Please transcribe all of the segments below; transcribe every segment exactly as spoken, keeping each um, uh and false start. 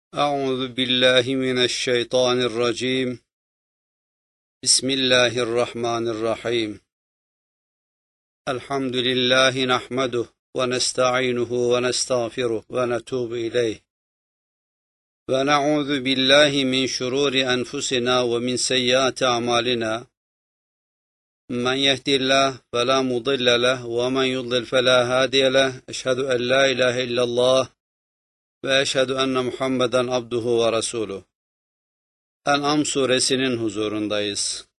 أعوذ بالله من الشيطان الرجيم بسم الله الرحمن الرحيم الحمد لله نحمده ونستعينه ونستغفره ونتوب إليه ونعوذ بالله من شرور أنفسنا ومن سيئات أعمالنا من يهدي الله فلا مضل له ومن يضلل فلا هادي له أشهد أن لا إله إلا الله ve eşhedü enne Muhammeden abduhu ve resuluh. En'am suresinin huzurundayız.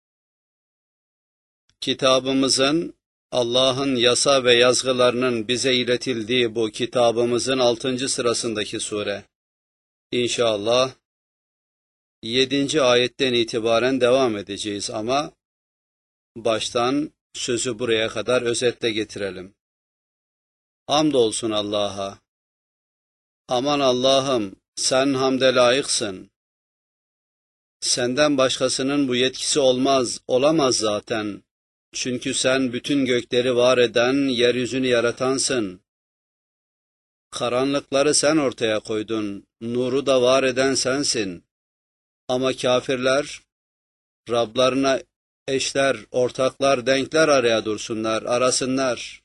Kitabımızın, Allah'ın yasa ve yazgılarının bize iletildiği bu kitabımızın altıncı sırasındaki sure. İnşallah yedinci ayetten itibaren devam edeceğiz ama baştan sözü buraya kadar özetle getirelim. Hamdolsun Allah'a. Aman Allah'ım, sen hamde layıksın. Senden başkasının bu yetkisi olmaz, olamaz zaten. Çünkü sen bütün gökleri var eden, yeryüzünü yaratansın. Karanlıkları sen ortaya koydun, nuru da var eden sensin. Ama kafirler, Rablarına eşler, ortaklar, denkler araya dursunlar, arasınlar.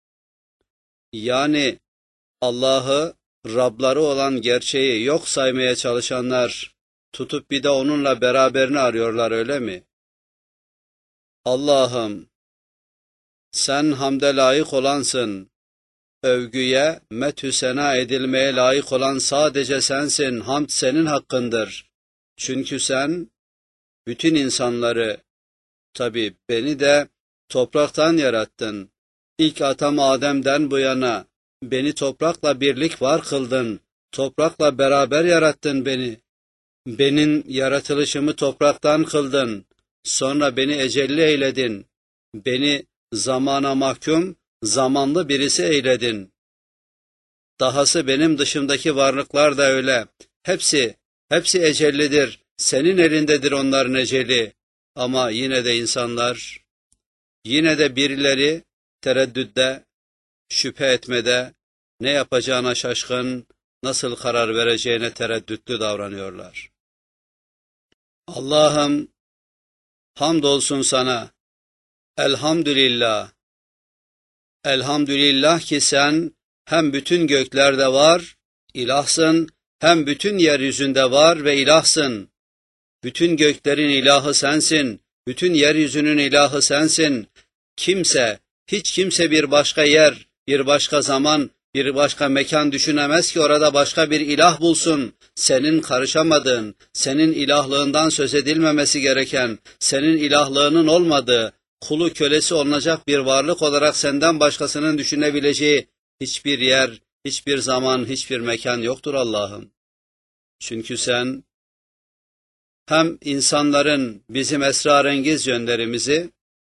Yani Allah'ı, Rabları olan gerçeği yok saymaya çalışanlar, tutup bir de onunla beraberini arıyorlar, öyle mi? Allah'ım, sen hamde layık olansın, övgüye, methü sena edilmeye layık olan sadece sensin, hamd senin hakkındır. Çünkü sen, bütün insanları, tabi beni de topraktan yarattın. İlk atam Adem'den bu yana, beni toprakla birlik var kıldın, toprakla beraber yarattın beni. Benim yaratılışımı topraktan kıldın, sonra beni ecelli eyledin. Beni zamana mahkum, zamanlı birisi eyledin. Dahası benim dışımdaki varlıklar da öyle. Hepsi, hepsi ecellidir, senin elindedir onların eceli. Ama yine de insanlar, yine de birileri tereddütte, şüphe etmede, ne yapacağına şaşkın, nasıl karar vereceğine tereddütlü davranıyorlar. Allah'ım, hamdolsun sana, elhamdülillah. Elhamdülillah ki sen hem bütün göklerde var, ilahsın, hem bütün yeryüzünde var ve ilahsın. Bütün göklerin ilahı sensin, bütün yeryüzünün ilahı sensin. Kimse, hiç kimse bir başka yer, bir başka zaman, bir başka mekan düşünemez ki orada başka bir ilah bulsun. Senin karışamadığın, senin ilahlığından söz edilmemesi gereken, senin ilahlığının olmadığı, kulu kölesi olunacak bir varlık olarak senden başkasının düşünebileceği hiçbir yer, hiçbir zaman, hiçbir mekan yoktur Allah'ım. Çünkü sen hem insanların bizim esrarengiz yönlerimizi,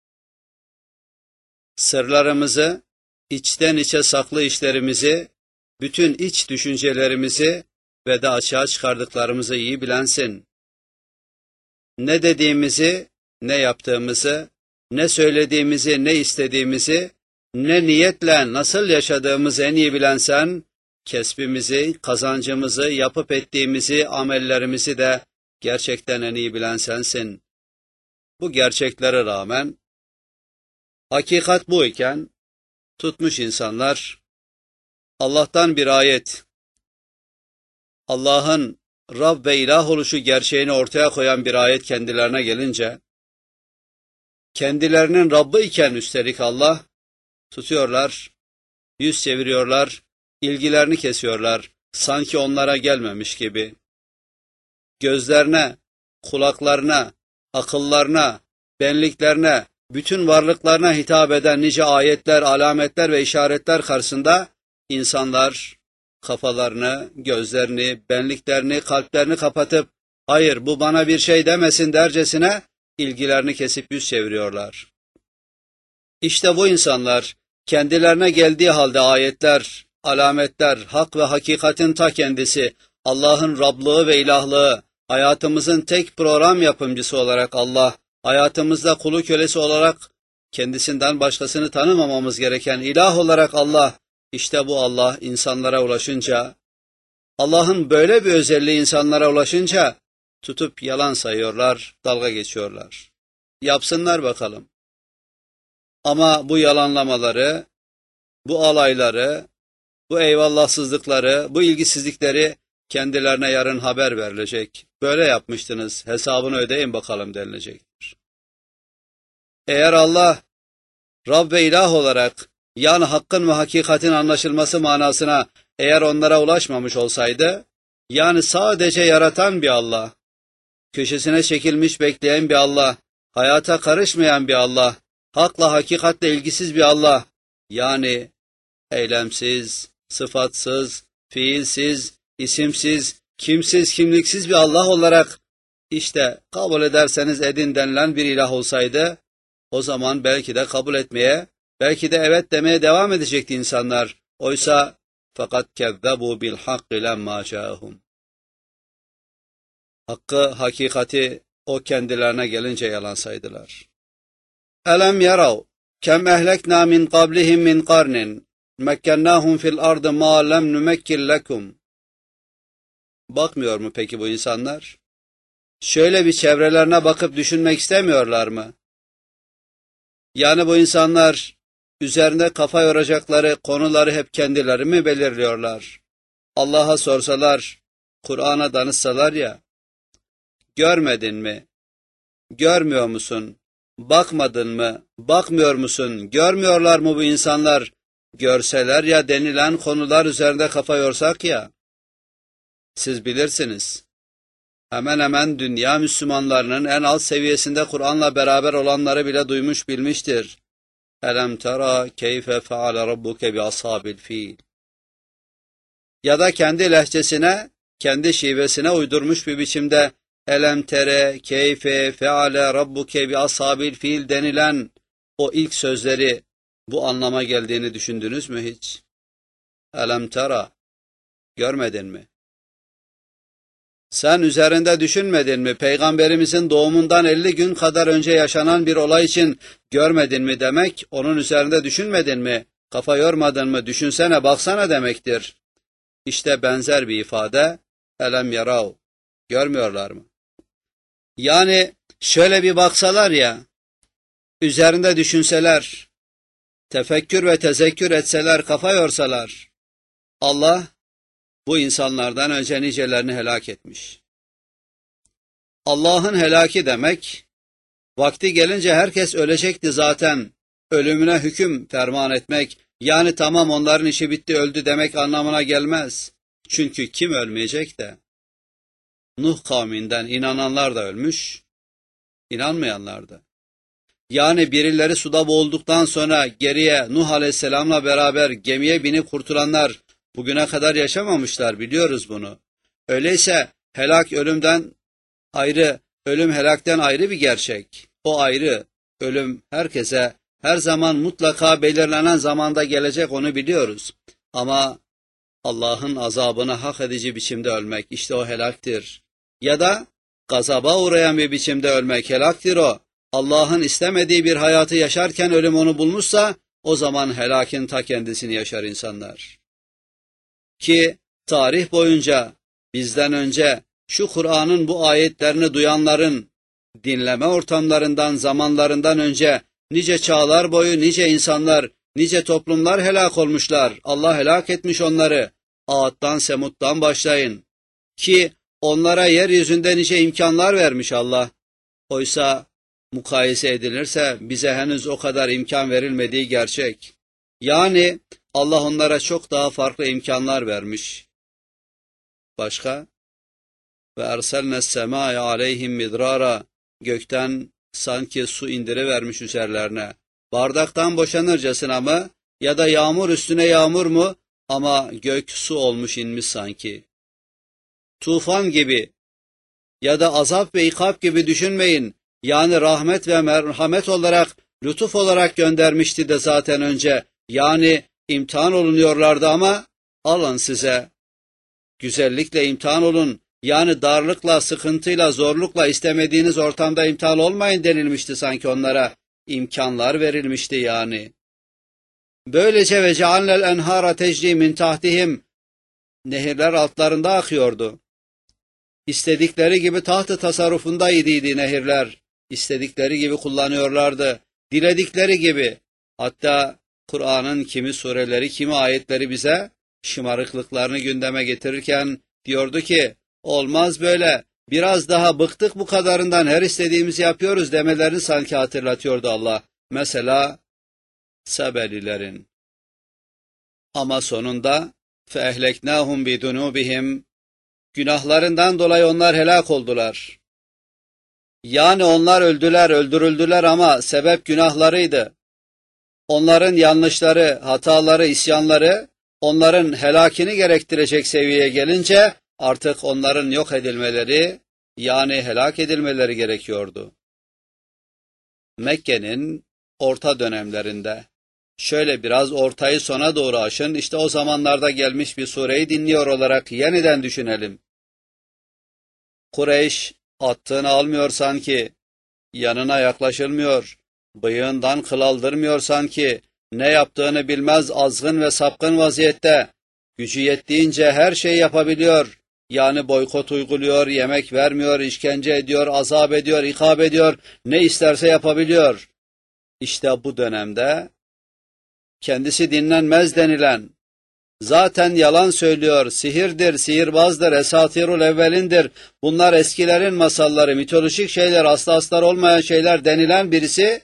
sırlarımızı, içten içe saklı işlerimizi, bütün iç düşüncelerimizi ve de açığa çıkardıklarımızı iyi bilensin. Ne dediğimizi, ne yaptığımızı, ne söylediğimizi, ne istediğimizi, ne niyetle nasıl yaşadığımızı en iyi bilensen, kesbimizi, kazancımızı, yapıp ettiğimizi, amellerimizi de gerçekten en iyi bilen sensin. Bu gerçeklere rağmen, hakikat bu iken, tutmuş insanlar, Allah'tan bir ayet, Allah'ın Rab ve ilah oluşu gerçeğini ortaya koyan bir ayet kendilerine gelince, kendilerinin Rabbı iken üstelik Allah, tutuyorlar, yüz çeviriyorlar, ilgilerini kesiyorlar, sanki onlara gelmemiş gibi. Gözlerine, kulaklarına, akıllarına, benliklerine, bütün varlıklarına hitap eden nice ayetler, alametler ve işaretler karşısında insanlar kafalarını, gözlerini, benliklerini, kalplerini kapatıp hayır bu bana bir şey demesin dercesine ilgilerini kesip yüz çeviriyorlar. İşte bu insanlar kendilerine geldiği halde ayetler, alametler, hak ve hakikatin ta kendisi, Allah'ın Rablığı ve ilahlığı, hayatımızın tek program yapımcısı olarak Allah, hayatımızda kulu kölesi olarak kendisinden başkasını tanımamamız gereken ilah olarak Allah, işte bu Allah insanlara ulaşınca Allah'ın böyle bir özelliği insanlara ulaşınca tutup yalan sayıyorlar, dalga geçiyorlar. Yapsınlar bakalım. Ama bu yalanlamaları, bu alayları, bu eyvallahsızlıkları, bu ilgisizlikleri kendilerine yarın haber verilecek. Böyle yapmıştınız, hesabını ödeyin bakalım denilecektir. Eğer Allah, Rab ve ilah olarak, yani hakkın ve hakikatin anlaşılması manasına eğer onlara ulaşmamış olsaydı, yani sadece yaratan bir Allah, köşesine çekilmiş bekleyen bir Allah, hayata karışmayan bir Allah, hakla hakikatle ilgisiz bir Allah, yani eylemsiz, sıfatsız, fiilsiz, isimsiz, kimsiz, kimliksiz bir Allah olarak işte kabul ederseniz edin denilen bir ilah olsaydı, o zaman belki de kabul etmeye, belki de evet demeye devam edecekti insanlar. Oysa fakat kezzebu bil hakki lemma câhum. Hakkı, hakikati o kendilerine gelince yalan saydılar. Elem yarav kem ehlekna min qablihim min qarnin mekkennahum fil ardı ma lem numekkil lekum. Bakmıyor mu peki bu insanlar? Şöyle bir çevrelerine bakıp düşünmek istemiyorlar mı? Yani bu insanlar üzerinde kafa yoracakları konuları hep kendileri mi belirliyorlar? Allah'a sorsalar, Kur'an'a danışsalar ya, görmedin mi? Görmüyor musun? Bakmadın mı? Bakmıyor musun? Görmüyorlar mı bu insanlar? Görseler ya denilen konular üzerinde kafa yorsak ya. Siz bilirsiniz. Hemen hemen dünya Müslümanlarının en alt seviyesinde Kur'an'la beraber olanları bile duymuş bilmiştir. Elem tera keyfe feale rabbuke bi ashabil fil. Ya da kendi lehçesine, kendi şivesine uydurmuş bir biçimde elem tere keyfe feale rabbuke bi ashabil fil denilen o ilk sözleri bu anlama geldiğini düşündünüz mü hiç? Elem tera, görmedin mi? Sen üzerinde düşünmedin mi? Peygamberimizin doğumundan elli gün kadar önce yaşanan bir olay için görmedin mi demek, onun üzerinde düşünmedin mi? Kafa yormadın mı? Düşünsene, baksana demektir. İşte benzer bir ifade, elem yarav, görmüyorlar mı? Yani şöyle bir baksalar ya, üzerinde düşünseler, tefekkür ve tezekkür etseler, kafa yorsalar, Allah bu insanlardan önce nicelerini helak etmiş. Allah'ın helaki demek, vakti gelince herkes ölecekti zaten, ölümüne hüküm ferman etmek, yani tamam onların işi bitti öldü demek anlamına gelmez. Çünkü kim ölmeyecek de? Nuh kavminden inananlar da ölmüş, inanmayanlar da. Yani birileri suda boğulduktan sonra geriye Nuh Aleyhisselam'la beraber gemiye binip kurtulanlar bugüne kadar yaşamamışlar, biliyoruz bunu. Öyleyse helak ölümden ayrı, ölüm helakten ayrı bir gerçek. O ayrı, ölüm herkese her zaman mutlaka belirlenen zamanda gelecek, onu biliyoruz. Ama Allah'ın azabını hak edici biçimde ölmek, işte o helaktir. Ya da gazaba uğrayan bir biçimde ölmek helaktir o. Allah'ın istemediği bir hayatı yaşarken ölüm onu bulmuşsa, o zaman helakin ta kendisini yaşar insanlar. Ki tarih boyunca bizden önce şu Kur'an'ın bu ayetlerini duyanların dinleme ortamlarından, zamanlarından önce nice çağlar boyu nice insanlar, nice toplumlar helak olmuşlar. Allah helak etmiş onları. Ağattan, Semut'tan başlayın. Ki onlara yeryüzünde nice imkanlar vermiş Allah. Oysa mukayese edilirse bize henüz o kadar imkan verilmediği gerçek. Yani Allah onlara çok daha farklı imkanlar vermiş. Başka? Ve erselne semâye aleyhim midrara, gökten sanki su indirivermiş üzerlerine. Bardaktan boşanırcasına mı ya da yağmur üstüne yağmur mu, ama gök su olmuş inmiş sanki. Tufan gibi ya da azap ve ikab gibi düşünmeyin. Yani rahmet ve merhamet olarak, lütuf olarak göndermişti de zaten önce. Yani imtihan olunuyorlardı ama alın size. Güzellikle imtihan olun. Yani darlıkla, sıkıntıyla, zorlukla istemediğiniz ortamda imtihan olmayın denilmişti sanki onlara. İmkanlar verilmişti yani. Böylece ve ceallel enhara tecri min tahtihim, Nehirler altlarında akıyordu. İstedikleri gibi taht-ı tasarrufundaydı nehirler. İstedikleri gibi kullanıyorlardı. Diledikleri gibi. Hatta Kur'an'ın kimi sureleri, kimi ayetleri bize şımarıklıklarını gündeme getirirken diyordu ki, olmaz böyle, biraz daha bıktık bu kadarından, her istediğimizi yapıyoruz demelerini sanki hatırlatıyordu Allah. Mesela Sebelilerin. Ama sonunda فَاَهْلَكْنَاهُمْ بِذُنُوبِهِمْ günahlarından dolayı onlar helak oldular. Yani onlar öldüler, öldürüldüler ama sebep günahlarıydı. Onların yanlışları, hataları, isyanları, onların helakini gerektirecek seviyeye gelince artık onların yok edilmeleri, yani helak edilmeleri gerekiyordu. Mekke'nin orta dönemlerinde, şöyle biraz ortayı sona doğru aşın, işte o zamanlarda gelmiş bir sureyi dinliyor olarak yeniden düşünelim. Kureyş, attığını almıyor sanki, yanına yaklaşılmıyor, bıyığından kıl aldırmıyor sanki, ne yaptığını bilmez azgın ve sapkın vaziyette, gücü yettiğince her şeyi yapabiliyor, yani boykot uyguluyor, yemek vermiyor, işkence ediyor, azap ediyor, ikab ediyor, ne isterse yapabiliyor. İşte bu dönemde, kendisi dinlenmez denilen, zaten yalan söylüyor, sihirdir, sihirbazdır, esatirul evvelindir, bunlar eskilerin masalları, mitolojik şeyler, aslı astar olmayan şeyler denilen birisi,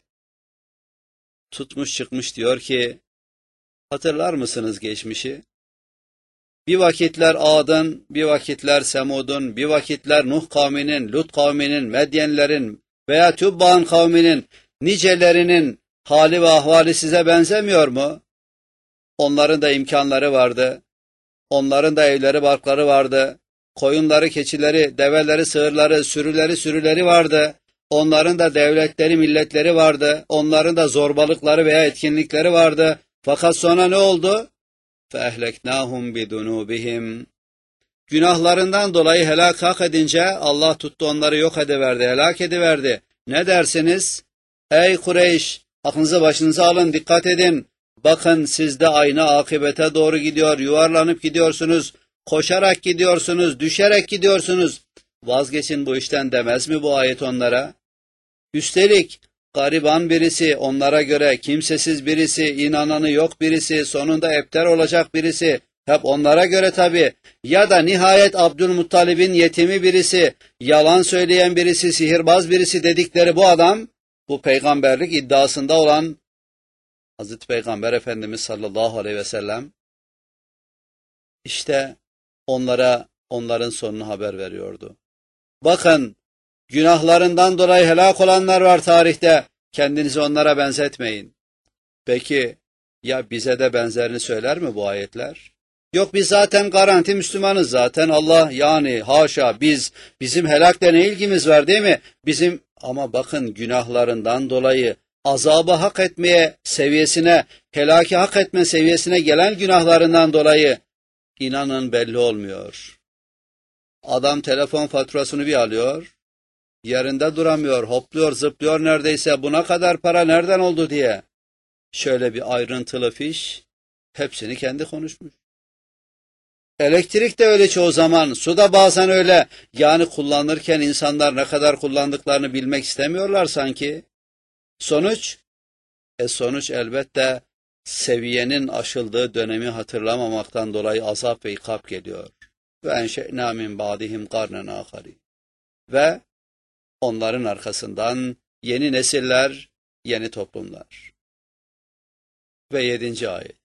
tutmuş çıkmış diyor ki, hatırlar mısınız geçmişi? Bir vakitler Ad'ın, bir vakitler Semud'un, bir vakitler Nuh kavminin, Lut kavminin, Medyenlerin veya Tübba'nın kavminin nicelerinin hali ve ahvali size benzemiyor mu? Onların da imkanları vardı. Onların da evleri, barkları vardı. Koyunları, keçileri, develeri, sığırları, sürüleri, sürüleri vardı. Onların da devletleri, milletleri vardı. Onların da zorbalıkları veya etkinlikleri vardı. Fakat sonra ne oldu? فَاَهْلَكْنَاهُمْ بِذُنُوبِهِمْ günahlarından dolayı helak hak edince Allah tuttu onları yok ediverdi, helak ediverdi. Ne dersiniz? Ey Kureyş, aklınızı başınıza alın, dikkat edin. Bakın siz de aynı akıbete doğru gidiyor, yuvarlanıp gidiyorsunuz, koşarak gidiyorsunuz, düşerek gidiyorsunuz. Vazgeçin bu işten demez mi bu ayet onlara? Üstelik gariban birisi, onlara göre kimsesiz birisi, inananı yok birisi, sonunda epter olacak birisi, hep onlara göre tabii. Ya da nihayet Abdülmuttalib'in yetimi birisi, yalan söyleyen birisi, sihirbaz birisi dedikleri bu adam, bu peygamberlik iddiasında olan Hazreti Peygamber Efendimiz sallallahu aleyhi ve sellem, işte onlara onların sonunu haber veriyordu. Bakın, günahlarından dolayı helak olanlar var tarihte, kendinizi onlara benzetmeyin. Peki, ya bize de benzerini söyler mi bu ayetler? Yok biz zaten garanti Müslümanız zaten Allah yani haşa biz, bizim helakle ne ilgimiz var değil mi? Bizim ama bakın günahlarından dolayı azabı hak etmeye seviyesine, helaki hak etme seviyesine gelen günahlarından dolayı inanın belli olmuyor. Adam telefon faturasını bir alıyor, yerinde duramıyor, hopluyor, zıplıyor neredeyse buna kadar para nereden oldu diye. Şöyle bir ayrıntılı fiş, hepsini kendi konuşmuş. Elektrik de öyle çoğu zaman, su da bazen öyle. Yani kullanırken insanlar ne kadar kullandıklarını bilmek istemiyorlar sanki. Sonuç? E sonuç elbette seviyenin aşıldığı dönemi hatırlamamaktan dolayı azap ve ikab geliyor. Ve enşe'nâ min ba'dihim karnen âkhari. Ve onların arkasından yeni nesiller, yeni toplumlar. Ve yedinci ayet.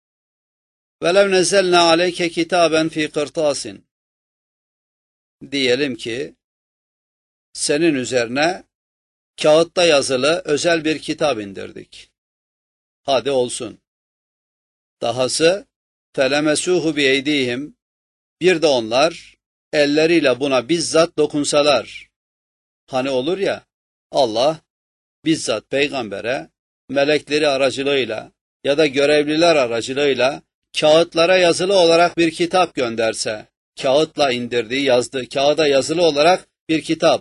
وَلَوْ نَزَّلْنَا عَلَيْكَ كِتَابًا ف۪ي قِرْطَاسٍ diyelim ki, senin üzerine kağıtta yazılı özel bir kitap indirdik. Hadi olsun. Dahası, فَلَمَسُوهُ بِيَيْدِيهِمْ bir de onlar, elleriyle buna bizzat dokunsalar. Hani olur ya, Allah, bizzat peygambere, melekleri aracılığıyla ya da görevliler aracılığıyla, kağıtlara yazılı olarak bir kitap gönderse, kağıtla indirdiği, yazdığı, kağıda yazılı olarak bir kitap,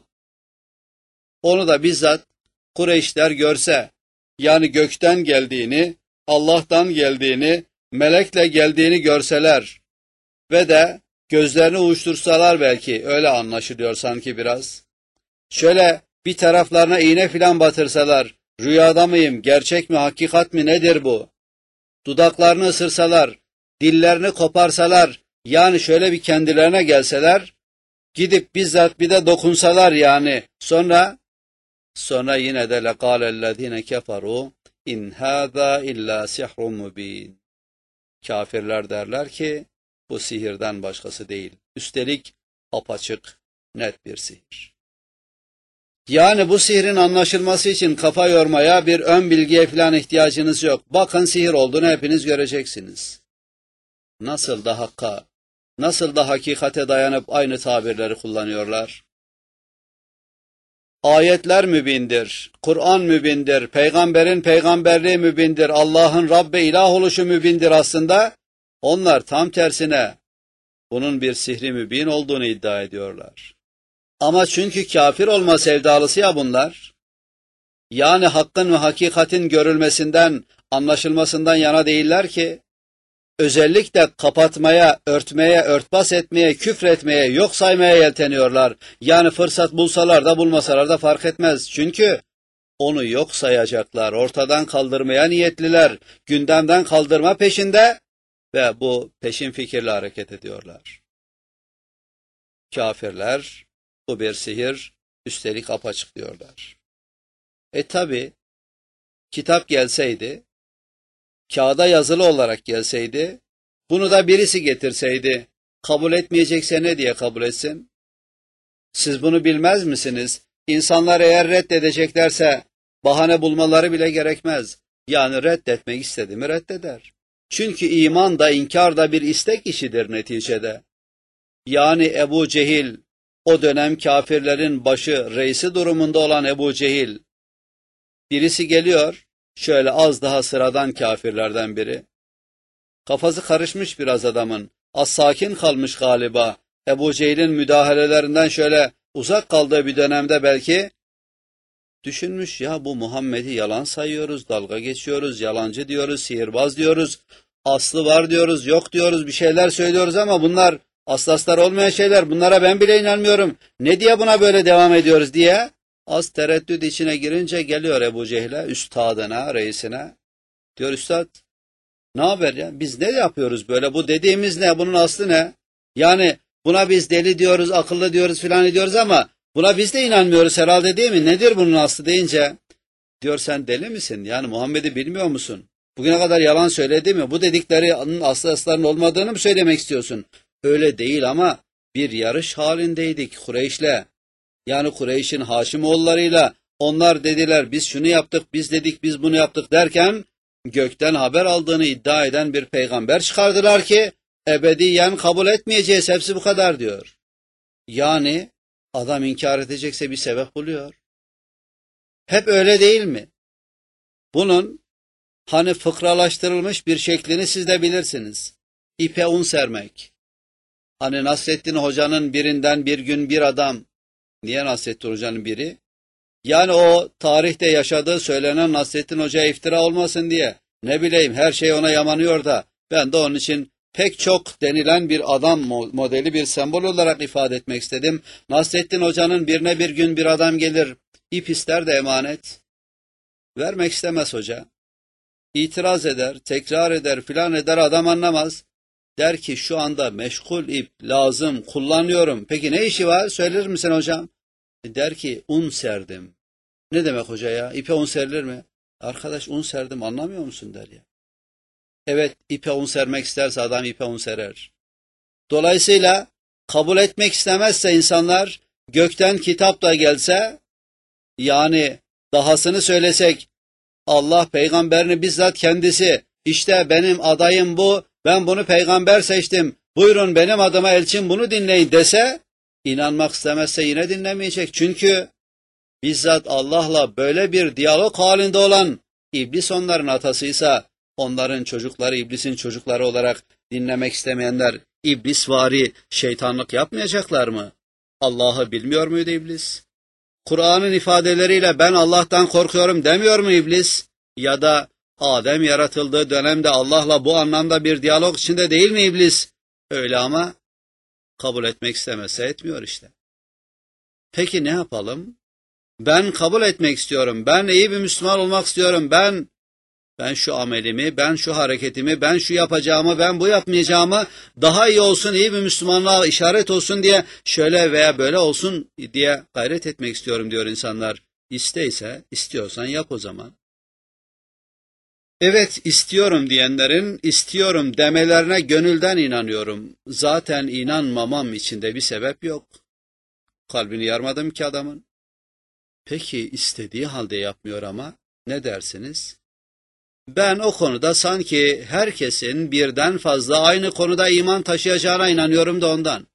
onu da bizzat Kureyşler görse, yani gökten geldiğini, Allah'tan geldiğini, melekle geldiğini görseler, ve de gözlerini uyuştursalar belki, öyle anlaşılıyor sanki biraz. Şöyle bir taraflarına iğne filan batırsalar, rüyada mıyım, gerçek mi, hakikat mi, nedir bu? Dudaklarını ısırsalar, dillerini koparsalar, yani şöyle bir kendilerine gelseler, gidip bizzat bir de dokunsalar yani, sonra sonra yine de lekâlellezîne keferû in hâzâ illâ sihrun mubîn. Kafirler derler ki, bu sihirden başkası değil. Üstelik apaçık, net bir sihir. Yani bu sihrin anlaşılması için kafa yormaya, bir ön bilgiye falan ihtiyacınız yok. Bakın sihir olduğunu hepiniz göreceksiniz. Nasıl da hakka, nasıl da hakikate dayanıp aynı tabirleri kullanıyorlar. Ayetler mübindir, Kur'an mübindir, peygamberin peygamberliği mübindir, Allah'ın Rab ve ilah oluşu mübindir aslında. Onlar tam tersine bunun bir sihri mübin olduğunu iddia ediyorlar. Ama çünkü kafir olma sevdalısı ya bunlar, yani hakkın ve hakikatin görülmesinden, anlaşılmasından yana değiller ki, özellikle kapatmaya, örtmeye, örtbas etmeye, küfretmeye, yok saymaya yelteniyorlar. Yani fırsat bulsalar da bulmasalar da fark etmez. Çünkü onu yok sayacaklar, ortadan kaldırmaya niyetliler, gündemden kaldırma peşinde ve bu peşin fikirle hareket ediyorlar. Kafirler, bu bir sihir, üstelik apaçık diyorlar. E tabi, kitap gelseydi, kağıda yazılı olarak gelseydi, bunu da birisi getirseydi, kabul etmeyecekse ne diye kabul etsin? Siz bunu bilmez misiniz? İnsanlar eğer reddedeceklerse, bahane bulmaları bile gerekmez. Yani reddetmek istedi mi reddeder. Çünkü iman da inkar da bir istek işidir neticede. Yani Ebu Cehil, o dönem kafirlerin başı, reisi durumunda olan Ebu Cehil, birisi geliyor, şöyle az daha sıradan kafirlerden biri. Kafası karışmış biraz adamın, az sakin kalmış galiba, Ebu Cehil'in müdahalelerinden şöyle uzak kaldığı bir dönemde belki, düşünmüş ya bu Muhammed'i yalan sayıyoruz, dalga geçiyoruz, yalancı diyoruz, sihirbaz diyoruz, aslı var diyoruz, yok diyoruz, bir şeyler söylüyoruz ama bunlar aslı aslar olmayan şeyler, bunlara ben bile inanmıyorum, ne diye buna böyle devam ediyoruz diye, az tereddüt içine girince geliyor Ebu Cehil'e, üstadına, reisine, diyor üstad, ne haber ya, biz ne yapıyoruz böyle, bu dediğimiz ne, bunun aslı ne? Yani buna biz deli diyoruz, akıllı diyoruz filan diyoruz ama buna biz de inanmıyoruz herhalde değil mi? Nedir bunun aslı deyince, diyor sen deli misin? Yani Muhammed'i bilmiyor musun? Bugüne kadar yalan söyledi mi? Bu dediklerinin aslı aslarının olmadığını mı söylemek istiyorsun? Öyle değil ama bir yarış halindeydik Kureyş'le. Yani Kureyş'in Haşimoğullarıyla, onlar dediler biz şunu yaptık, biz dedik biz bunu yaptık derken, gökten haber aldığını iddia eden bir peygamber çıkardılar ki, ebediyen kabul etmeyeceğiz, hepsi bu kadar diyor. Yani adam inkar edecekse bir sebep buluyor. Hep öyle değil mi? Bunun hani fıkralaştırılmış bir şeklini siz de bilirsiniz. İpe un sermek. Hani Nasrettin Hoca'nın birinden bir gün bir adam, niye Nasrettin Hoca'nın biri? Yani o tarihte yaşadığı söylenen Nasrettin Hoca'ya iftira olmasın diye, ne bileyim her şey ona yamanıyor da, ben de onun için pek çok denilen bir adam modeli, bir sembol olarak ifade etmek istedim. Nasrettin Hoca'nın birine bir gün bir adam gelir, ip ister de emanet. Vermek istemez hoca. İtiraz eder, tekrar eder, filan eder, adam anlamaz. Der ki şu anda meşgul ip, lazım, kullanıyorum. Peki ne işi var? Söyler misin hocam? E der ki un serdim. Ne demek hoca ya? İpe un serilir mi? Arkadaş un serdim anlamıyor musun der ya. Evet, ipe un sermek isterse adam ipe un serer. Dolayısıyla kabul etmek istemezse insanlar, gökten kitap da gelse, yani dahasını söylesek, Allah peygamberini bizzat kendisi, işte benim adayım bu, ben bunu peygamber seçtim, buyurun benim adıma elçin bunu dinleyin dese, inanmak istemezse yine dinlemeyecek. Çünkü bizzat Allah'la böyle bir diyalog halinde olan iblis onların atasıysa, onların çocukları iblisin çocukları olarak dinlemek istemeyenler iblisvari şeytanlık yapmayacaklar mı? Allah'ı bilmiyor muydu iblis? Kur'an'ın ifadeleriyle ben Allah'tan korkuyorum demiyor mu iblis? Ya da Adem yaratıldığı dönemde Allah'la bu anlamda bir diyalog içinde değil mi iblis? Öyle ama kabul etmek istemezse etmiyor işte. Peki ne yapalım? Ben kabul etmek istiyorum. Ben iyi bir Müslüman olmak istiyorum. Ben ben şu amelimi, ben şu hareketimi, ben şu yapacağımı, ben bu yapmayacağımı daha iyi olsun, iyi bir Müslümanlığa işaret olsun diye şöyle veya böyle olsun diye gayret etmek istiyorum diyor insanlar. İsteyse, istiyorsan yap o zaman. Evet, istiyorum diyenlerin istiyorum demelerine gönülden inanıyorum. Zaten inanmamam içinde bir sebep yok. Kalbini yarmadım ki adamın. Peki istediği halde yapmıyor ama ne dersiniz? Ben o konuda sanki herkesin birden fazla aynı konuda iman taşıyacağına inanıyorum da ondan.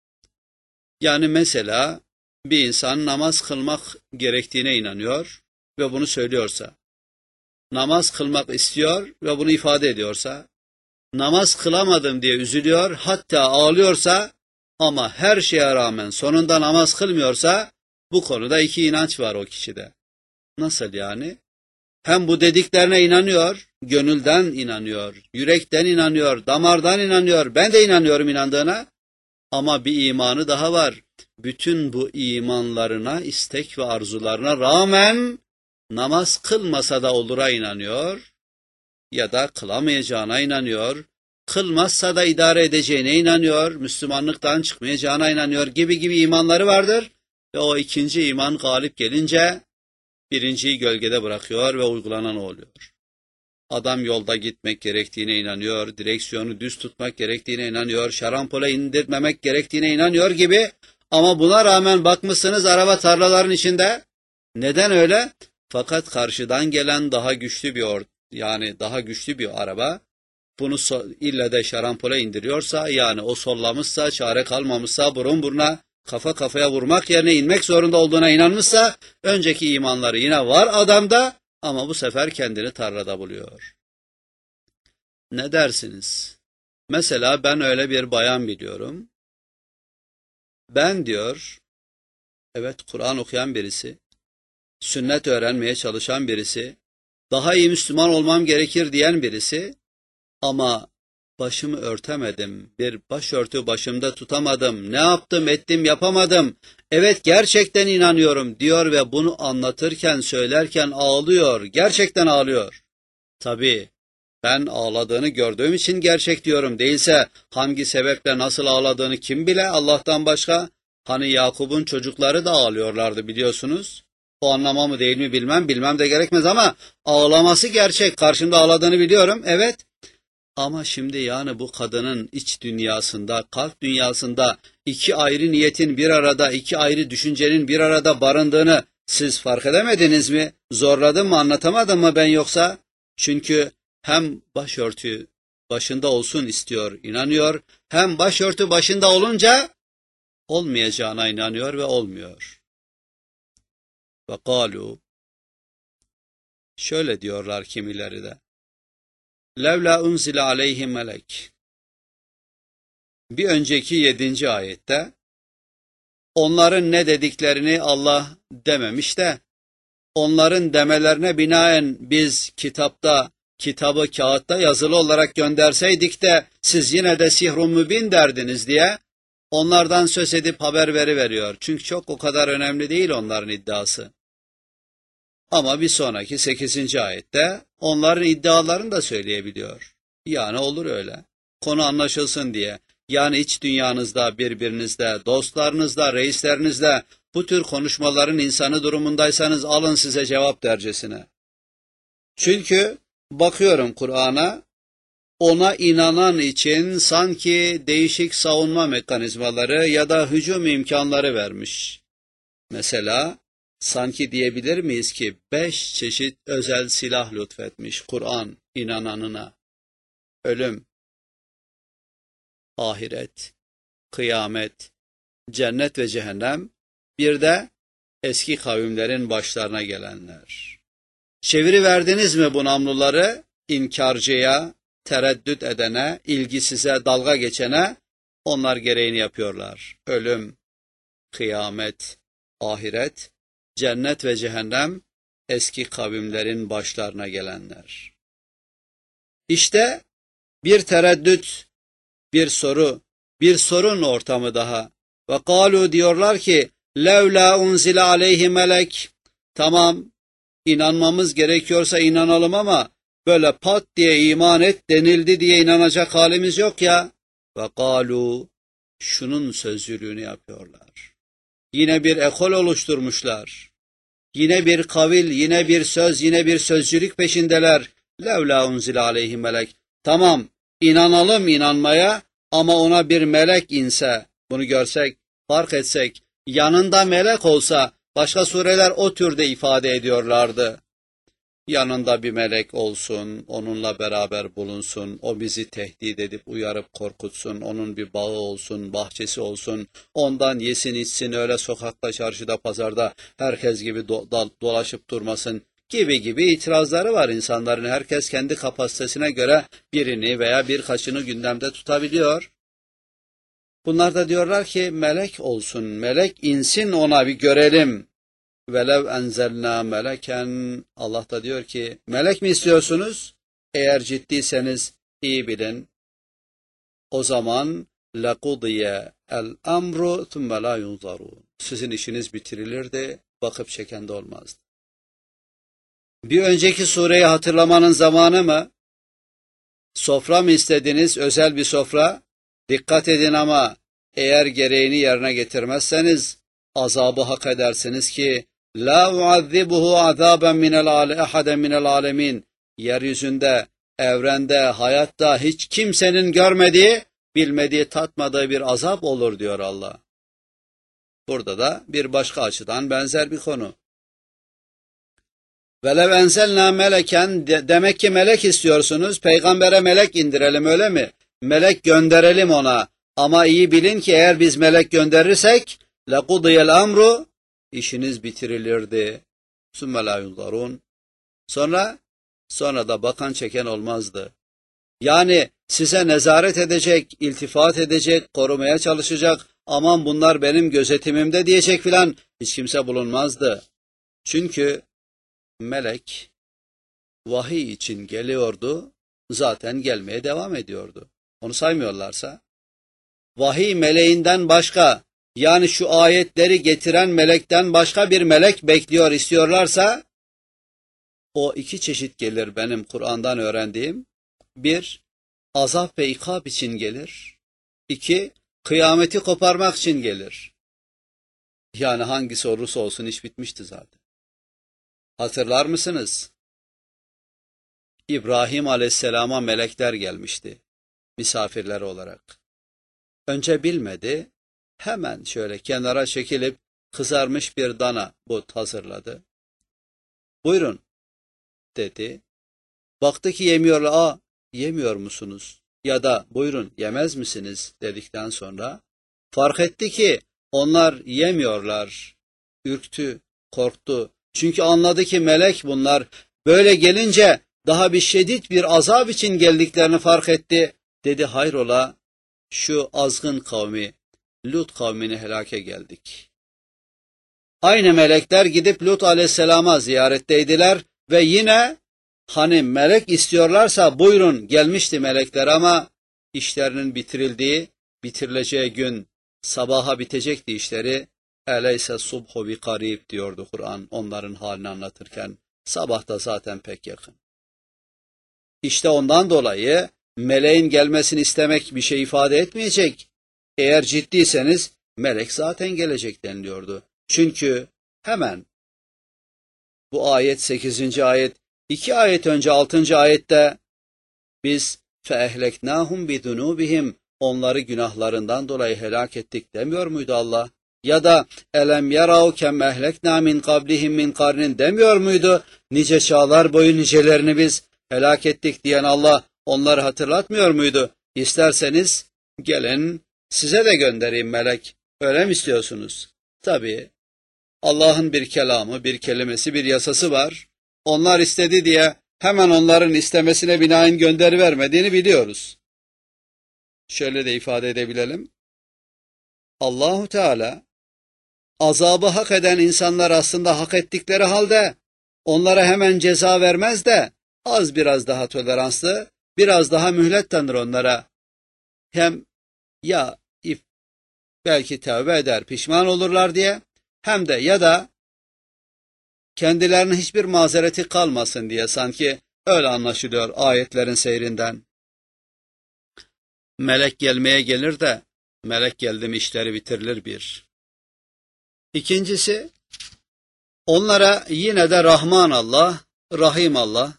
Yani mesela bir insan namaz kılmak gerektiğine inanıyor ve bunu söylüyorsa, namaz kılmak istiyor ve bunu ifade ediyorsa, namaz kılamadım diye üzülüyor, hatta ağlıyorsa ama her şeye rağmen sonunda namaz kılmıyorsa, bu konuda iki inanç var o kişide. Nasıl yani? Hem bu dediklerine inanıyor, gönülden inanıyor, yürekten inanıyor, damardan inanıyor, ben de inanıyorum inandığına. Ama bir imanı daha var. Bütün bu imanlarına, istek ve arzularına rağmen namaz kılmasa da olura inanıyor ya da kılamayacağına inanıyor, kılmazsa da idare edeceğine inanıyor, Müslümanlıktan çıkmayacağına inanıyor gibi gibi imanları vardır. Ve o ikinci iman galip gelince birinciyi gölgede bırakıyor ve uygulanan oluyor. Adam yolda gitmek gerektiğine inanıyor, direksiyonu düz tutmak gerektiğine inanıyor, şarampole indirmemek gerektiğine inanıyor gibi. Ama buna rağmen bakmışsınız araba tarlaların içinde. Neden öyle? Fakat karşıdan gelen daha güçlü bir or yani daha güçlü bir araba bunu so ille de şarampole indiriyorsa, yani o sollamışsa, çare kalmamışsa, burun buruna, kafa kafaya vurmak yerine inmek zorunda olduğuna inanmışsa, önceki imanları yine var adamda ama bu sefer kendini tarlada buluyor. Ne dersiniz? Mesela ben öyle bir bayan biliyorum. Ben diyor, evet Kur'an okuyan birisi, sünnet öğrenmeye çalışan birisi, daha iyi Müslüman olmam gerekir diyen birisi, ama başımı örtemedim, bir başörtü başımda tutamadım, ne yaptım ettim yapamadım, evet gerçekten inanıyorum diyor ve bunu anlatırken söylerken ağlıyor, gerçekten ağlıyor. Tabii ben ağladığını gördüğüm için gerçek diyorum, değilse hangi sebeple nasıl ağladığını kim bile Allah'tan başka. Hani Yakup'un çocukları da ağlıyorlardı biliyorsunuz. O anlama mı değil mi bilmem, bilmem de gerekmez ama ağlaması gerçek, karşımda ağladığını biliyorum, evet. Ama şimdi yani bu kadının iç dünyasında, kalp dünyasında iki ayrı niyetin bir arada, iki ayrı düşüncenin bir arada barındığını siz fark edemediniz mi? Zorladım mı, anlatamadım mı ben yoksa? Çünkü hem başörtü başında olsun istiyor, inanıyor, hem başörtü başında olunca olmayacağına inanıyor ve olmuyor. Ve kalu, şöyle diyorlar kimileri de. Levla unzile aleyhi melek. Bir önceki yedinci ayette onların ne dediklerini Allah dememiş de onların demelerine binaen biz kitapta, kitabı kağıtta yazılı olarak gönderseydik de siz yine de sihr-i mübin derdiniz diye onlardan söz edip haber veriveriyor. Çünkü çok o kadar önemli değil onların iddiası. Ama bir sonraki sekizinci ayette onların iddialarını da söyleyebiliyor. Yani olur öyle. Konu anlaşılsın diye. Yani iç dünyanızda, birbirinizde, dostlarınızda, reislerinizde bu tür konuşmaların insanı durumundaysanız alın size cevap dercesine. Çünkü bakıyorum Kur'an'a, ona inanan için sanki değişik savunma mekanizmaları ya da hücum imkanları vermiş. Mesela sanki diyebilir miyiz ki beş çeşit özel silah lütfetmiş Kur'an inananına? Ölüm, ahiret, kıyamet, cennet ve cehennem, bir de eski kavimlerin başlarına gelenler. Çeviriverdiniz mi bu namluları inkarcıya, tereddüt edene, ilgisize, dalga geçene? Onlar gereğini yapıyorlar. Ölüm, kıyamet, ahiret, cennet ve cehennem, eski kavimlerin başlarına gelenler. İşte bir tereddüt, Bir soru, bir sorun ortamı daha. Ve kalu diyorlar ki, levla unzile aleyhi melek. Tamam, inanmamız gerekiyorsa inanalım ama böyle pat diye iman et denildi diye inanacak halimiz yok ya. Ve kalu, şunun sözcülüğünü yapıyorlar. Yine bir ekol oluşturmuşlar. Yine bir kavil, yine bir söz, yine bir sözcülük peşindeler. Levla unzile aleyhi melek. Tamam, inanalım inanmaya ama ona bir melek inse, bunu görsek, fark etsek, yanında melek olsa, başka sureler o türde ifade ediyorlardı. Yanında bir melek olsun, onunla beraber bulunsun, o bizi tehdit edip uyarıp korkutsun, onun bir bağı olsun, bahçesi olsun, ondan yesin içsin, öyle sokakta, çarşıda, pazarda herkes gibi do do dolaşıp durmasın gibi gibi itirazları var insanların. Herkes kendi kapasitesine göre birini veya birkaçını gündemde tutabiliyor. Bunlar da diyorlar ki melek olsun, melek insin ona bir görelim. Velev enzelna meleken, Allah da diyor ki melek mi istiyorsunuz? Eğer ciddiyseniz iyi bilin. O zaman lekudiye el amru thumme la yunzarun. Sizin işiniz bitirilirdi, bakıp çeken de olmazdı. Bir önceki sureyi hatırlamanın zamanı mı? Sofra mı istediniz? Özel bir sofra. Dikkat edin ama eğer gereğini yerine getirmezseniz azabı hak edersiniz ki la uazzibuhu azaben minel ale ahaden minel alemin. Yeryüzünde, evrende, hayatta hiç kimsenin görmediği, bilmediği, tatmadığı bir azap olur diyor Allah. Burada da bir başka açıdan benzer bir konu. Velev enzelna meleken, de, demek ki melek istiyorsunuz, peygambere melek indirelim öyle mi? Melek gönderelim ona. Ama iyi bilin ki eğer biz melek gönderirsek lekudiyel amru, işiniz bitirilirdi. Sümme la yunzarun. Sonra, sonra da bakan çeken olmazdı. Yani size nezaret edecek, iltifat edecek, korumaya çalışacak, aman bunlar benim gözetimimde diyecek filan hiç kimse bulunmazdı. Çünkü melek vahiy için geliyordu, zaten gelmeye devam ediyordu. Onu saymıyorlarsa, vahiy meleğinden başka, yani şu ayetleri getiren melekten başka bir melek bekliyor istiyorlarsa, o iki çeşit gelir benim Kur'an'dan öğrendiğim. Bir, azap ve ikab için gelir. İki, kıyameti koparmak için gelir. Yani hangisi olursa olsun iş bitmişti zaten. Hatırlar mısınız? İbrahim Aleyhisselam'a melekler gelmişti, misafirler olarak. Önce bilmedi, hemen şöyle kenara çekilip kızarmış bir dana but hazırladı. Buyurun dedi. Baktı ki yemiyorlar. Aa, yemiyor musunuz? Ya da buyurun yemez misiniz dedikten sonra fark etti ki onlar yemiyorlar. Ürktü, korktu. Çünkü anladı ki melek bunlar. Böyle gelince daha bir şiddet bir azap için geldiklerini fark etti. Dedi hayrola, şu azgın kavmi, Lut kavmini helake geldik. Aynı melekler gidip Lut aleyhisselama ziyaretteydiler ve yine hani melek istiyorlarsa buyurun gelmişti melekler ama işlerinin bitirildiği, bitirileceği gün sabaha bitecekti işleri. Eleyse subhu bi karib diyordu Kur'an onların halini anlatırken. Sabah da zaten pek yakın. İşte ondan dolayı meleğin gelmesini istemek bir şey ifade etmeyecek. Eğer ciddiyseniz melek zaten gelecek deniliyordu. Çünkü hemen bu ayet sekizinci ayet, iki ayet önce altıncı ayette biz feehleknahum bidunubihim, onları günahlarından dolayı helak ettik demiyor muydu Allah? Ya da elem yarav kem ehlekna min kablihim min karnin demiyor muydu? Nice çağlar boyu nicelerini biz helak ettik diyen Allah onları hatırlatmıyor muydu? İsterseniz gelin size de göndereyim melek. Öyle mi istiyorsunuz? Tabii. Allah'ın bir kelamı, bir kelimesi, bir yasası var. Onlar istedi diye hemen onların istemesine binaen gönderivermediğini biliyoruz. Şöyle de ifade edebilelim. Allahu Teala azabı hak eden insanlar aslında hak ettikleri halde onlara hemen ceza vermez de az biraz daha toleranslı, biraz daha mühlet tanır onlara. hem ya if, belki tövbe eder, pişman olurlar diye, hem de ya da kendilerine hiçbir mazereti kalmasın diye, sanki öyle anlaşılıyor ayetlerin seyrinden. Melek gelmeye gelir de, melek geldi mi işleri bitirilir bir. İkincisi, onlara yine de Rahman Allah, Rahim Allah,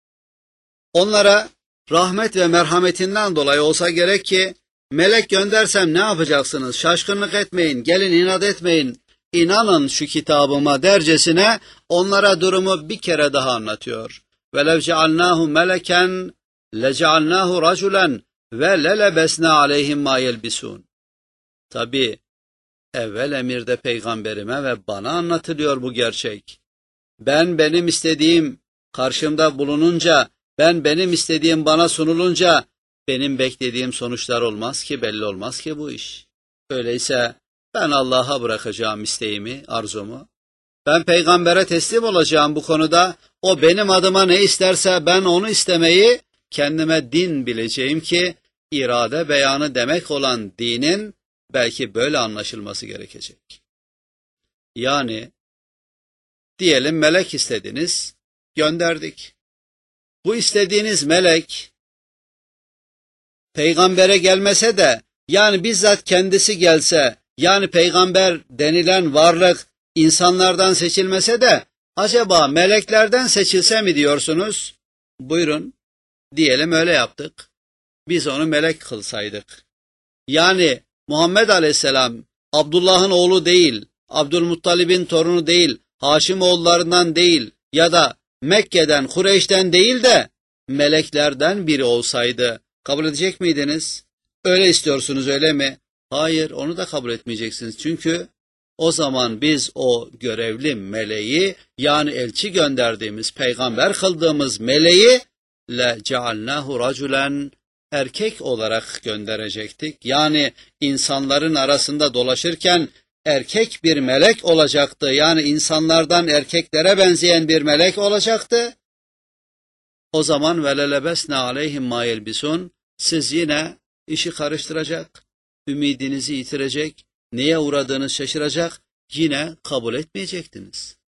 onlara rahmet ve merhametinden dolayı olsa gerek ki, melek göndersem ne yapacaksınız? Şaşkınlık etmeyin, gelin inat etmeyin, inanın şu kitabıma dercesine onlara durumu bir kere daha anlatıyor. وَلَوْ جَعَلْنَاهُ مَلَكًا لَجَعَلْنَاهُ رَجُلًا وَلَلَبَسْنَا عَلَيْهِمْ مَا يَلْبِسُونَ. Tabi evvel emirde peygamberime ve bana anlatılıyor bu gerçek. Ben benim istediğim karşımda bulununca, ben benim istediğim bana sunulunca, benim beklediğim sonuçlar olmaz ki, belli olmaz ki bu iş. Öyleyse ben Allah'a bırakacağım isteğimi, arzumu. Ben peygambere teslim olacağım bu konuda. O benim adıma ne isterse ben onu istemeyi kendime din bileceğim ki, irade beyanı demek olan dinin belki böyle anlaşılması gerekecek. Yani diyelim melek istediniz, gönderdik. Bu istediğiniz melek peygambere gelmese de, yani bizzat kendisi gelse, yani peygamber denilen varlık insanlardan seçilmese de, acaba meleklerden seçilse mi diyorsunuz? Buyurun, diyelim öyle yaptık. Biz onu melek kılsaydık. Yani Muhammed Aleyhisselam Abdullah'ın oğlu değil, Abdülmuttalib'in torunu değil, Haşim oğullarından değil ya da Mekke'den, Kureyş'ten değil de meleklerden biri olsaydı kabul edecek miydiniz? Öyle istiyorsunuz, öyle mi? Hayır, onu da kabul etmeyeceksiniz. Çünkü o zaman biz o görevli meleği, yani elçi gönderdiğimiz, peygamber kıldığımız meleği le cealnahu raculen, erkek olarak gönderecektik. Yani insanların arasında dolaşırken erkek bir melek olacaktı. Yani insanlardan erkeklere benzeyen bir melek olacaktı. O zaman velelebesne aleyhim ma yelbisun, siz yine işi karıştıracak, ümidinizi yitirecek, neye uğradığınız şaşıracak, yine kabul etmeyecektiniz.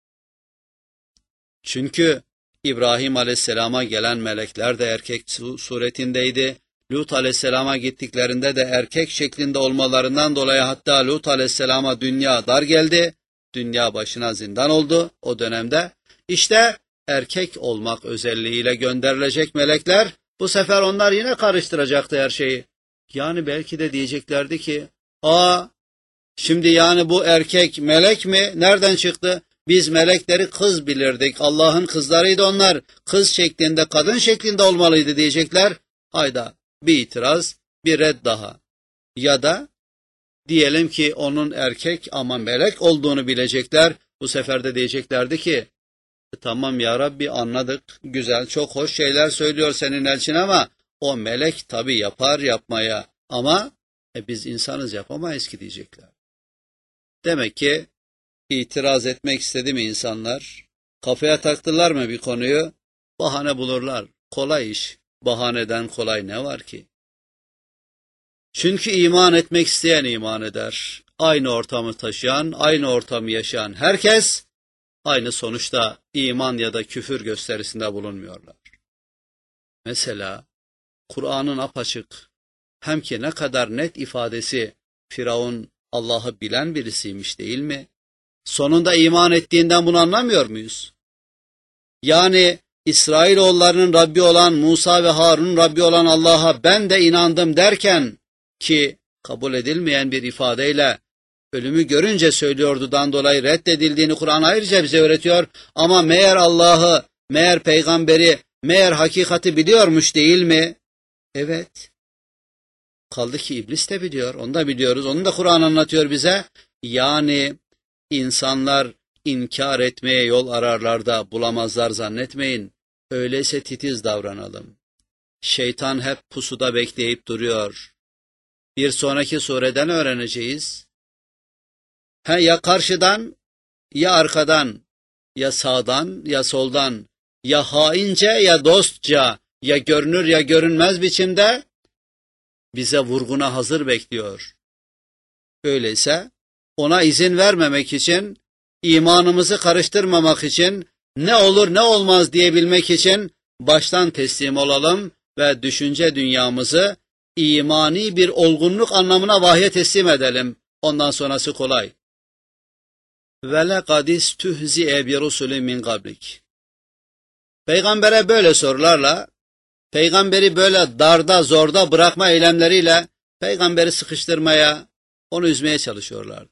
Çünkü İbrahim Aleyhisselam'a gelen melekler de erkek suretindeydi. Lut Aleyhisselam'a gittiklerinde de erkek şeklinde olmalarından dolayı hatta Lut Aleyhisselam'a dünya dar geldi. Dünya başına zindan oldu o dönemde. İşte erkek olmak özelliğiyle gönderilecek melekler, bu sefer onlar yine karıştıracaktı her şeyi. Yani belki de diyeceklerdi ki, aa, şimdi yani bu erkek melek mi? Nereden çıktı? Biz melekleri kız bilirdik. Allah'ın kızlarıydı onlar. Kız şeklinde, kadın şeklinde olmalıydı diyecekler. Hayda, bir itiraz, bir red daha. Ya da diyelim ki onun erkek ama melek olduğunu bilecekler. Bu sefer de diyeceklerdi ki, tamam ya Rabbi, anladık, güzel, çok hoş şeyler söylüyor senin elçin ama o melek tabii yapar yapmaya ama e, biz insanız, yapamayız ki diyecekler. Demek ki itiraz etmek istedi mi insanlar? Kafaya taktılar mı bir konuyu? Bahane bulurlar. Kolay iş. Bahaneden kolay ne var ki? Çünkü iman etmek isteyen iman eder. Aynı ortamı taşıyan, aynı ortamı yaşayan herkes aynı sonuçta iman ya da küfür gösterisinde bulunmuyorlar. Mesela Kur'an'ın apaçık, hem ki ne kadar net ifadesi, Firavun Allah'ı bilen birisiymiş değil mi? Sonunda iman ettiğinden bunu anlamıyor muyuz? Yani İsrailoğullarının Rabbi olan Musa ve Harun'un Rabbi olan Allah'a ben de inandım derken, ki kabul edilmeyen bir ifadeyle ölümü görünce söylüyordudan dolayı reddedildiğini Kur'an ayrıca bize öğretiyor. Ama meğer Allah'ı, meğer peygamberi, meğer hakikati biliyormuş değil mi? Evet. Kaldı ki iblis de biliyor, onu da biliyoruz, onu da Kur'an anlatıyor bize. Yani insanlar inkar etmeye yol ararlar da bulamazlar zannetmeyin. Öyleyse titiz davranalım. Şeytan hep pusuda bekleyip duruyor. Bir sonraki sureden öğreneceğiz. He, ya karşıdan, ya arkadan, ya sağdan, ya soldan, ya haince, ya dostça, ya görünür ya görünmez biçimde bize vurguna hazır bekliyor. Öyleyse ona izin vermemek için, imanımızı karıştırmamak için, ne olur ne olmaz diyebilmek için baştan teslim olalım ve düşünce dünyamızı imani bir olgunluk anlamına vahye teslim edelim. Ondan sonrası kolay. وَلَقَدْ اِسْتُهْزِئَ بِرُسُلٍ مِنْ قَبْلِكَ. Peygambere böyle sorularla, peygamberi böyle darda zorda bırakma eylemleriyle peygamberi sıkıştırmaya, onu üzmeye çalışıyorlardı.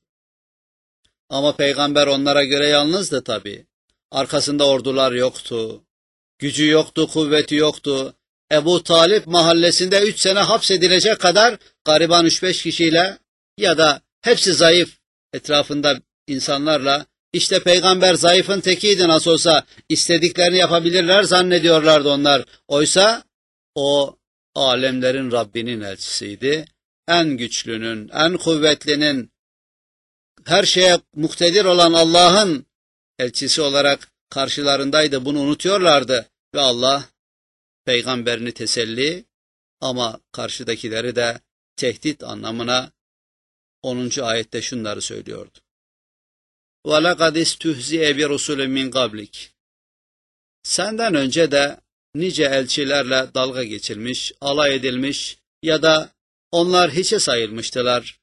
Ama peygamber onlara göre yalnızdı tabii. Arkasında ordular yoktu, gücü yoktu, kuvveti yoktu. Ebu Talip mahallesinde üç sene hapsedilecek kadar gariban üç beş kişiyle ya da hepsi zayıf etrafında insanlarla, işte peygamber zayıfın tekiydi nasıl olsa istediklerini yapabilirler zannediyorlardı onlar. Oysa o alemlerin Rabbinin elçisiydi. En güçlünün, en kuvvetlinin, her şeye muktedir olan Allah'ın elçisi olarak karşılarındaydı. Bunu unutuyorlardı ve Allah peygamberini teselli ama karşıdakileri de tehdit anlamına onuncu ayette şunları söylüyordu. وَلَقَدْ اِسْتُهْزِئَ بِرُسُلٍ مِنْ قَبْلِكَ. Senden önce de nice elçilerle dalga geçilmiş, alay edilmiş ya da onlar hiçe sayılmıştılar.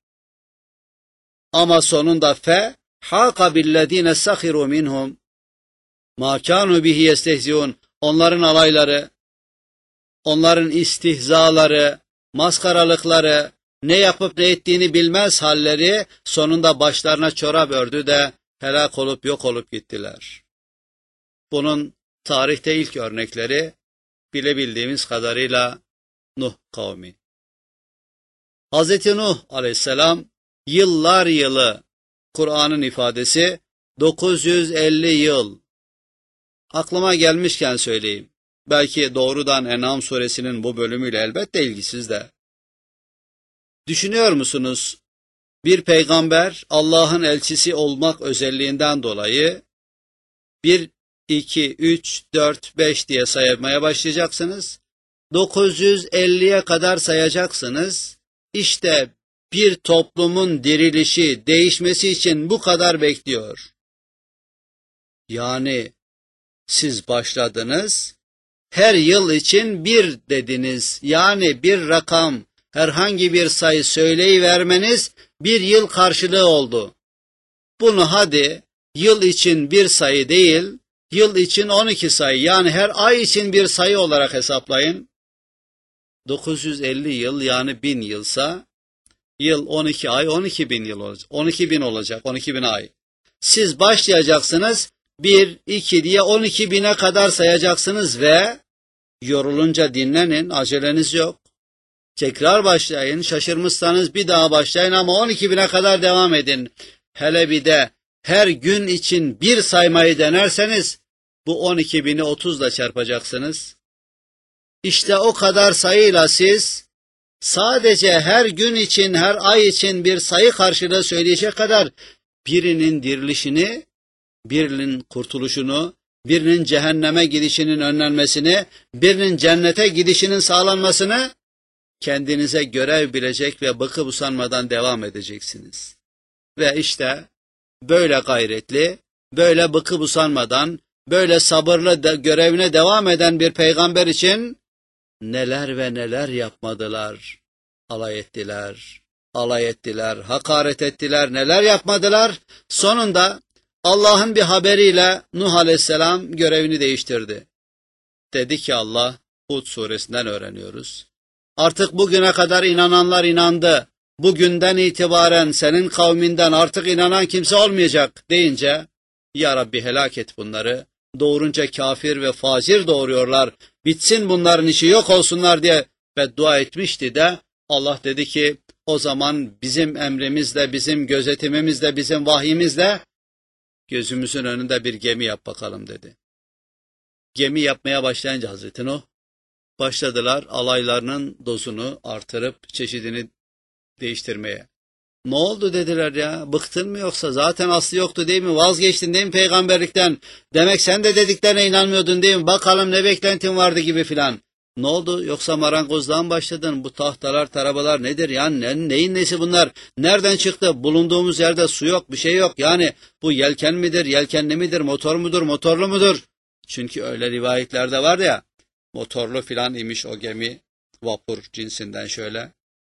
Ama sonunda fe hâka billezîne sahirû minhum mâ kânû bihi yestehziûn. Onların alayları, onların istihzaları, maskaralıkları, ne yapıp ne ettiğini bilmez halleri sonunda başlarına çorap ördü de helak olup yok olup gittiler. Bunun tarihte ilk örnekleri bilebildiğimiz kadarıyla Nuh kavmi. Hazreti Nuh aleyhisselam yıllar yılı, Kur'an'ın ifadesi dokuz yüz elli yıl. Aklıma gelmişken söyleyeyim. Belki doğrudan En'am suresinin bu bölümüyle elbette ilgisiz de. Düşünüyor musunuz? Bir peygamber Allah'ın elçisi olmak özelliğinden dolayı bir, iki, üç, dört, beş diye saymaya başlayacaksınız. dokuz yüz elliye kadar sayacaksınız. İşte bir toplumun dirilişi, değişmesi için bu kadar bekliyor. Yani siz başladınız, her yıl için bir dediniz. Yani bir rakam, herhangi bir sayı söyleyivermeniz bir yıl karşılığı oldu. Bunu hadi yıl için bir sayı değil, yıl için on iki sayı, yani her ay için bir sayı olarak hesaplayın. dokuz yüz elli yıl yani bin yılsa, yıl on iki ay, on iki bin yıl olacak. on iki bin olacak, on iki bin ay. Siz başlayacaksınız, bir, iki diye on iki bine kadar sayacaksınız ve yorulunca dinlenin, aceleniz yok. Tekrar başlayın, şaşırmışsanız bir daha başlayın ama on iki bine kadar devam edin. Hele bir de her gün için bir saymayı denerseniz, bu on iki bini otuzla çarpacaksınız. İşte o kadar sayıyla siz, sadece her gün için, her ay için bir sayı karşılığı söyleyecek kadar birinin dirilişini, birinin kurtuluşunu, birinin cehenneme gidişinin önlenmesini, birinin cennete gidişinin sağlanmasını kendinize görev bilecek ve bıkıp usanmadan devam edeceksiniz. Ve işte böyle gayretli, böyle bıkıp usanmadan, böyle sabırlı de, görevine devam eden bir peygamber için neler ve neler yapmadılar. Alay ettiler, alay ettiler, hakaret ettiler, neler yapmadılar. Sonunda Allah'ın bir haberiyle Nuh aleyhisselam görevini değiştirdi. Dedi ki Allah, Hud suresinden öğreniyoruz. Artık bugüne kadar inananlar inandı. Bugünden itibaren senin kavminden artık inanan kimse olmayacak deyince, Ya Rabbi helak et bunları. Doğurunca kafir ve facir doğuruyorlar. Bitsin bunların işi, yok olsunlar diye beddua etmişti de Allah dedi ki o zaman bizim emrimizle, bizim gözetimimizle, bizim vahyimizle gözümüzün önünde bir gemi yap bakalım dedi. Gemi yapmaya başlayınca Hazreti Nuh, başladılar alaylarının dozunu artırıp çeşidini değiştirmeye. Ne oldu dediler ya, bıktın mı yoksa, zaten aslı yoktu değil mi, vazgeçtin değil mi peygamberlikten, demek sen de dediklerine inanmıyordun değil mi, bakalım ne beklentin vardı gibi filan. Ne oldu? Yoksa marangozluğa mı başladın? Bu tahtalar, tarabalar nedir? Yani ne, neyin nesi bunlar? Nereden çıktı? Bulunduğumuz yerde su yok, bir şey yok. Yani bu yelken midir, yelkenli midir, motor mudur, motorlu mudur? Çünkü öyle rivayetlerde var ya, motorlu filan imiş o gemi, vapur cinsinden şöyle.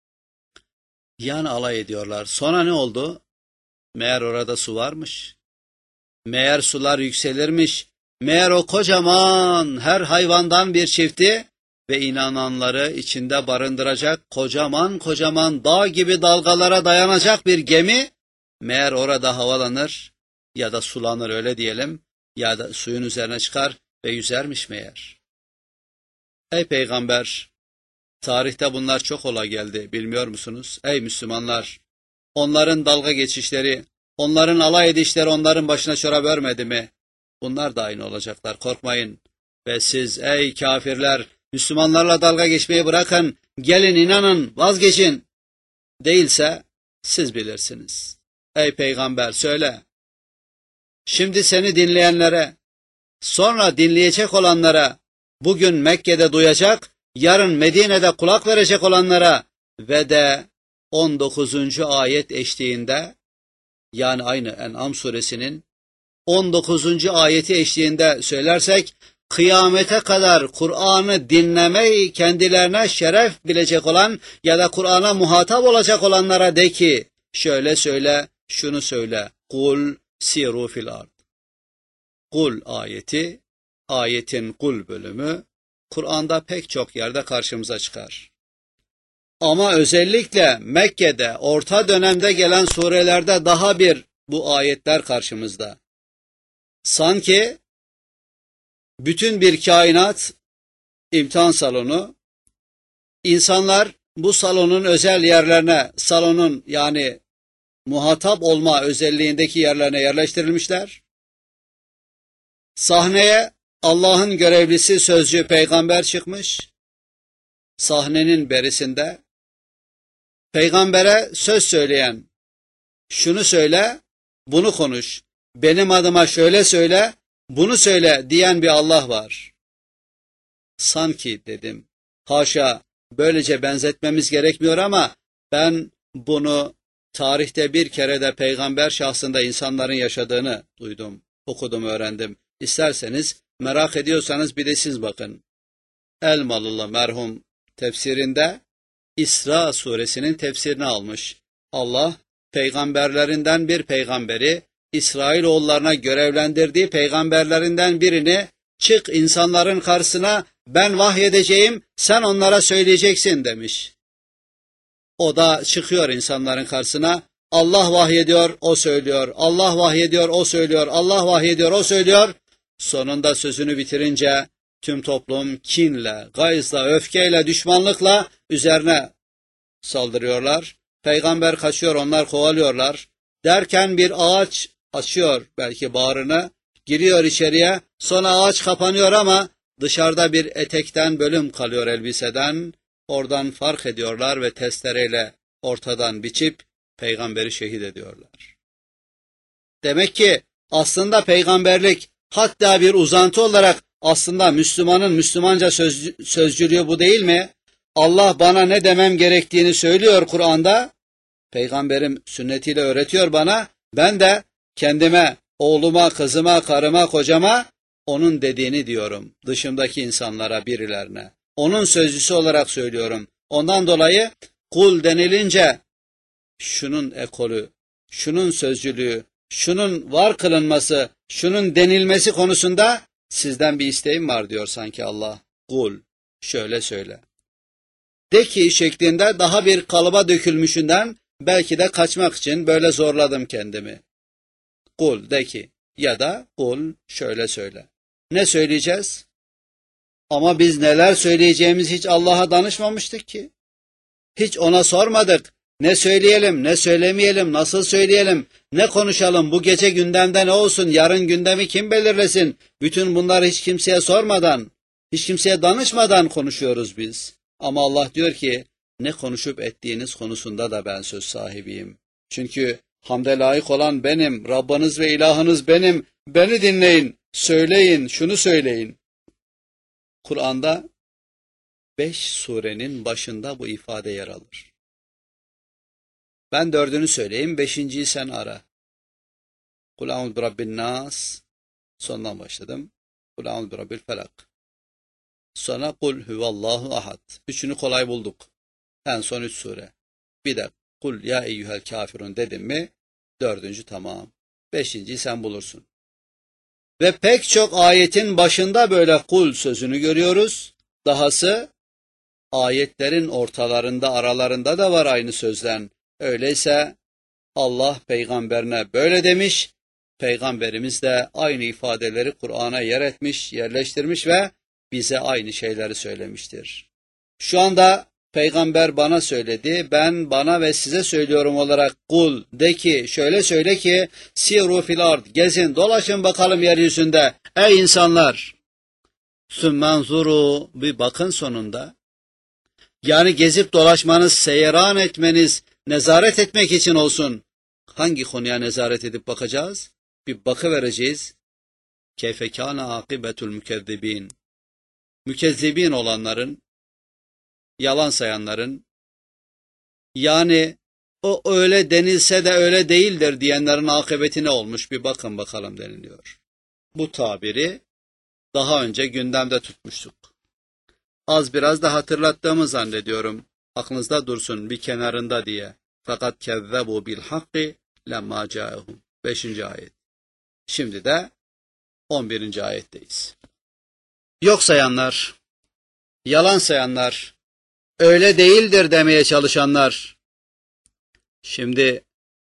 Yani alay ediyorlar. Sonra ne oldu? Meğer orada su varmış. Meğer sular yükselirmiş. Meğer o kocaman her hayvandan bir çifti ve inananları içinde barındıracak kocaman kocaman dağ gibi dalgalara dayanacak bir gemi, meğer orada havalanır ya da sulanır öyle diyelim, ya da suyun üzerine çıkar ve yüzermiş meğer. Ey peygamber, tarihte bunlar çok ola geldi, bilmiyor musunuz? Ey Müslümanlar, onların dalga geçişleri, onların alay edişleri onların başına çorap örmedi mi? Bunlar da aynı olacaklar, korkmayın. Ve siz ey kafirler, Müslümanlarla dalga geçmeyi bırakın, gelin inanın, vazgeçin. Değilse siz bilirsiniz. Ey peygamber söyle. Şimdi seni dinleyenlere, sonra dinleyecek olanlara, bugün Mekke'de duyacak, yarın Medine'de kulak verecek olanlara ve de on dokuzuncu ayet eşliğinde, yani aynı En'am suresinin on dokuzuncu ayeti eşliğinde söylersek, kıyamete kadar Kur'an'ı dinlemeyi kendilerine şeref bilecek olan ya da Kur'an'a muhatap olacak olanlara de ki, şöyle söyle, şunu söyle, kul siru fil ard. Kul ayeti, ayetin kul bölümü, Kur'an'da pek çok yerde karşımıza çıkar. Ama özellikle Mekke'de, orta dönemde gelen surelerde daha bir bu ayetler karşımızda. Sanki bütün bir kainat imtihan salonu, insanlar bu salonun özel yerlerine, salonun yani muhatap olma özelliğindeki yerlerine yerleştirilmişler. Sahneye Allah'ın görevlisi sözcü peygamber çıkmış. Sahnenin berisinde peygambere söz söyleyen, şunu söyle, bunu konuş, benim adıma şöyle söyle, bunu söyle diyen bir Allah var. Sanki dedim, haşa böylece benzetmemiz gerekmiyor ama ben bunu tarihte bir kere de peygamber şahsında insanların yaşadığını duydum, okudum, öğrendim. İsterseniz merak ediyorsanız bir de siz bakın. Elmalılı merhum tefsirinde İsra suresinin tefsirini almış. Allah peygamberlerinden bir peygamberi, İsrailoğullarına görevlendirdiği peygamberlerinden birini, çık insanların karşısına, ben vahyedeceğim, sen onlara söyleyeceksin demiş. O da çıkıyor insanların karşısına, Allah vahyediyor, o söylüyor, Allah vahyediyor, o söylüyor, Allah vahyediyor, o söylüyor. Sonunda sözünü bitirince tüm toplum kinle, gayızla, öfkeyle, düşmanlıkla üzerine saldırıyorlar. Peygamber kaçıyor, onlar kovalıyorlar. Derken bir ağaç açıyor belki bağrını, giriyor içeriye, sonra ağaç kapanıyor ama dışarıda bir etekten bölüm kalıyor elbiseden. Oradan fark ediyorlar ve testereyle ortadan biçip peygamberi şehit ediyorlar. Demek ki aslında peygamberlik hatta bir uzantı olarak aslında Müslümanın Müslümanca söz, sözcülüğü bu değil mi? Allah bana ne demem gerektiğini söylüyor Kur'an'da. Peygamberim sünnetiyle öğretiyor bana. Ben de kendime, oğluma, kızıma, karıma, kocama onun dediğini diyorum. Dışımdaki insanlara, birilerine. Onun sözcüsü olarak söylüyorum. Ondan dolayı kul denilince şunun ekolü, şunun sözcülüğü, şunun var kılınması, şunun denilmesi konusunda sizden bir isteğim var diyor sanki Allah. Kul, şöyle söyle. De ki şeklinde daha bir kalıba dökülmüşünden belki de kaçmak için böyle zorladım kendimi. Kul de ki ya da kul şöyle söyle. Ne söyleyeceğiz? Ama biz neler söyleyeceğimizi hiç Allah'a danışmamıştık ki. Hiç ona sormadık. Ne söyleyelim, ne söylemeyelim, nasıl söyleyelim, ne konuşalım, bu gece gündemde ne olsun, yarın gündemi kim belirlesin? Bütün bunları hiç kimseye sormadan, hiç kimseye danışmadan konuşuyoruz biz. Ama Allah diyor ki, ne konuşup ettiğiniz konusunda da ben söz sahibiyim. Çünkü hamde layık olan benim, Rabbiniz ve ilahınız benim, beni dinleyin, söyleyin, şunu söyleyin. Kur'an'da beş surenin başında bu ifade yer alır. Ben dördünü söyleyeyim, beşinciyi sen ara. Kul a'udhu bi rabbin nas. Sondan başladım. Kul a'udhu bi rabbil felak. Sonra kul huvallahu ahad. Üçünü kolay bulduk. En son üç sure. Bir de kul ya eyyuhel kafirun dedim mi? Dördüncü tamam. Beşinciyi sen bulursun. Ve pek çok ayetin başında böyle kul sözünü görüyoruz. Dahası ayetlerin ortalarında, aralarında da var aynı sözden. Öyleyse Allah peygamberine böyle demiş, peygamberimiz de aynı ifadeleri Kur'an'a yer etmiş, yerleştirmiş ve bize aynı şeyleri söylemiştir. Şu anda peygamber bana söyledi, ben bana ve size söylüyorum olarak kul de ki, şöyle söyle ki, siru fil ard, gezin, dolaşın bakalım yeryüzünde, ey insanlar. Sümmanzuru, bir bakın sonunda. Yani gezip dolaşmanız, seyran etmeniz, nezaret etmek için olsun. Hangi konuya nezaret edip bakacağız? Bir bakıvereceğiz. Keyfe kâne âkıbetul mükezzibîn. Mükezzibin olanların, yalan sayanların, yani o öyle denilse de öyle değildir diyenlerin akıbeti ne olmuş bir bakın bakalım deniliyor. Bu tabiri daha önce gündemde tutmuştuk. Az biraz da hatırlattığımı zannediyorum. Aklınızda dursun bir kenarında diye. Fakat kezzebu bil hakki lemma câehum. Beşinci ayet. Şimdi de on birinci ayetteyiz. Yok sayanlar, yalan sayanlar, öyle değildir demeye çalışanlar. Şimdi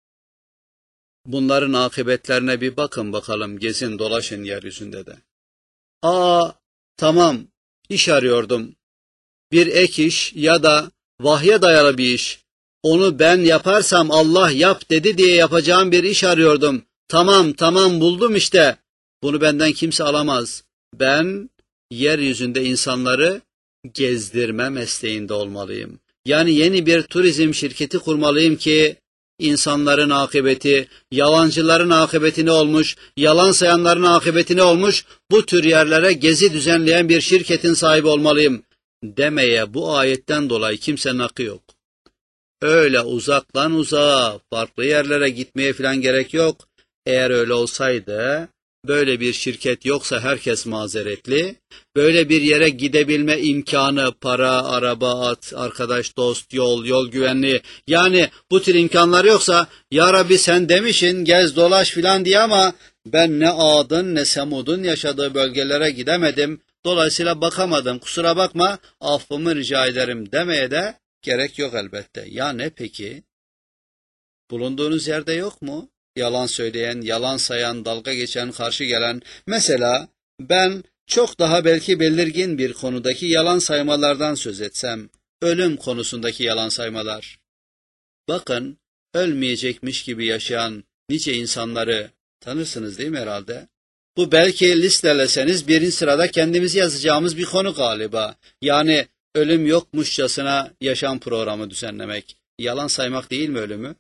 bunların akıbetlerine bir bakın bakalım, gezin dolaşın yeryüzünde de. Aa, tamam, iş arıyordum. Bir ek iş ya da vahye dayalı bir iş. Onu ben yaparsam Allah yap dedi diye yapacağım bir iş arıyordum. Tamam, tamam buldum işte. Bunu benden kimse alamaz. Ben yeryüzünde insanları gezdirme mesleğinde olmalıyım. Yani yeni bir turizm şirketi kurmalıyım ki insanların akıbeti, yalancıların akıbeti ne olmuş, yalan sayanların akıbeti ne olmuş, bu tür yerlere gezi düzenleyen bir şirketin sahibi olmalıyım demeye bu ayetten dolayı kimsenin hakkı yok. Öyle uzaktan uzağa, farklı yerlere gitmeye falan gerek yok. Eğer öyle olsaydı, böyle bir şirket yoksa herkes mazeretli, böyle bir yere gidebilme imkanı, para, araba, at, arkadaş, dost, yol, yol güvenliği, yani bu tür imkanlar yoksa, ya Rabbi sen demişin gez dolaş filan diye ama ben ne Ad'ın ne Semud'un yaşadığı bölgelere gidemedim, dolayısıyla bakamadım, kusura bakma, affımı rica ederim demeye de gerek yok elbette. Ya ne peki? Bulunduğunuz yerde yok mu? Yalan söyleyen, yalan sayan, dalga geçen, karşı gelen. Mesela ben çok daha belki belirgin bir konudaki yalan saymalardan söz etsem, ölüm konusundaki yalan saymalar. Bakın, ölmeyecekmiş gibi yaşayan nice insanları tanırsınız değil mi herhalde? Bu belki listeleseniz birinci sırada kendimizi yazacağımız bir konu galiba. Yani ölüm yokmuşçasına yaşam programı düzenlemek. Yalan saymak değil mi ölümü?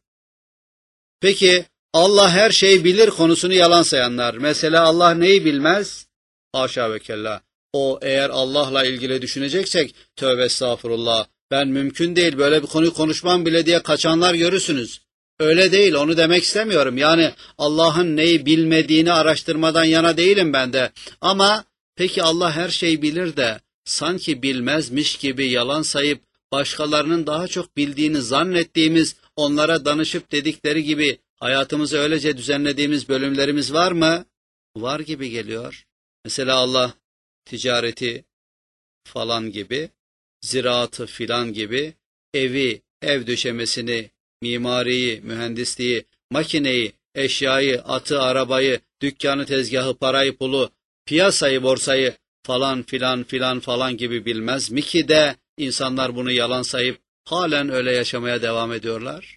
Peki Allah her şeyi bilir konusunu yalan sayanlar. Mesela Allah neyi bilmez? Haşa ve kella. O eğer Allah'la ilgili düşüneceksek tövbe estağfurullah. Ben mümkün değil böyle bir konuyu konuşmam bile diye kaçanlar görürsünüz. Öyle değil, onu demek istemiyorum. Yani Allah'ın neyi bilmediğini araştırmadan yana değilim ben de. Ama peki Allah her şeyi bilir de sanki bilmezmiş gibi yalan sayıp başkalarının daha çok bildiğini zannettiğimiz, onlara danışıp dedikleri gibi hayatımızı öylece düzenlediğimiz bölümlerimiz var mı? Var gibi geliyor. Mesela Allah ticareti falan gibi, ziraatı filan gibi, evi, ev döşemesini, mimariyi, mühendisliği, makineyi, eşyayı, atı, arabayı, dükkanı, tezgahı, parayı, pulu, piyasayı, borsayı falan filan filan falan gibi bilmez mi ki de insanlar bunu yalan sayıp halen öyle yaşamaya devam ediyorlar?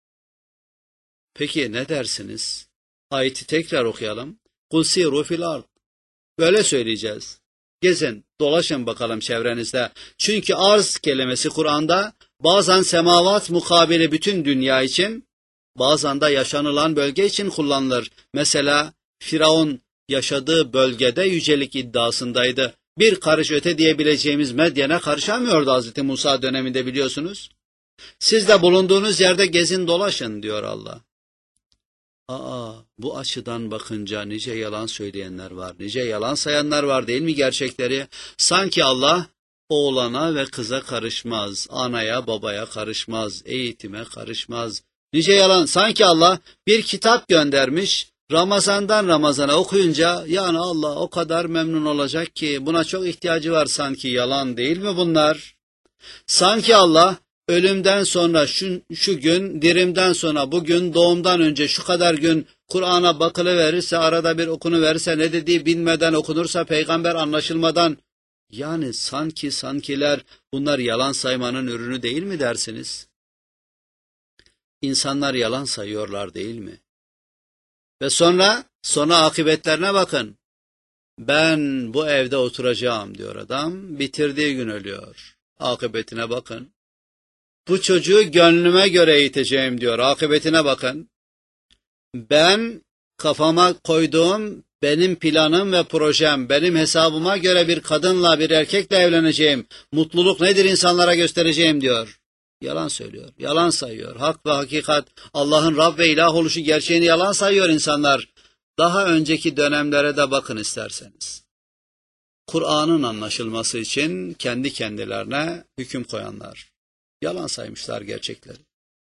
Peki ne dersiniz? Ayeti tekrar okuyalım. Kul siru fil ard. Böyle söyleyeceğiz. Gezin, dolaşın bakalım çevrenizde. Çünkü arz kelimesi Kur'an'da bazen semavat mukabili bütün dünya için, bazen de yaşanılan bölge için kullanılır. Mesela Firavun yaşadığı bölgede yücelik iddiasındaydı. bir karış öte diyebileceğimiz Medyen'e karışamıyordu Hazreti Musa döneminde, biliyorsunuz. Siz de bulunduğunuz yerde gezin dolaşın diyor Allah. Aa, bu açıdan bakınca nice yalan söyleyenler var, nice yalan sayanlar var değil mi gerçekleri? Sanki Allah oğlana ve kıza karışmaz, anaya babaya karışmaz, eğitime karışmaz. Nice yalan, sanki Allah bir kitap göndermiş, Ramazan'dan Ramazan'a okuyunca yani Allah o kadar memnun olacak ki buna çok ihtiyacı var sanki, yalan değil mi bunlar? Sanki Allah ölümden sonra şu, şu gün, dirimden sonra bugün, doğumdan önce şu kadar gün Kur'an'a bakılıverirse, arada bir okunuverirse, ne dediği bilmeden okunursa, peygamber anlaşılmadan, yani sanki sankiler bunlar yalan saymanın ürünü değil mi dersiniz? İnsanlar yalan sayıyorlar değil mi? Ve sonra, sonra akıbetlerine bakın. Ben bu evde oturacağım diyor adam, bitirdiği gün ölüyor. Akıbetine bakın. Bu çocuğu gönlüme göre eğiteceğim diyor, akıbetine bakın. Ben kafama koyduğum, benim planım ve projem, benim hesabıma göre bir kadınla, bir erkekle evleneceğim. Mutluluk nedir insanlara göstereceğim diyor. Yalan söylüyor, yalan sayıyor. Hak ve hakikat, Allah'ın Rab ve ilah oluşu gerçeğini yalan sayıyor insanlar. Daha önceki dönemlere de bakın isterseniz. Kur'an'ın anlaşılması için kendi kendilerine hüküm koyanlar. Yalan saymışlar gerçekleri.